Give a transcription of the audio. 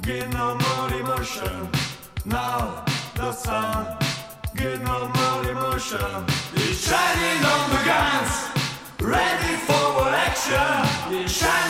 get no more emotion. Now the sun, get no more emotion. It's shining on the guns, ready for action. It's shining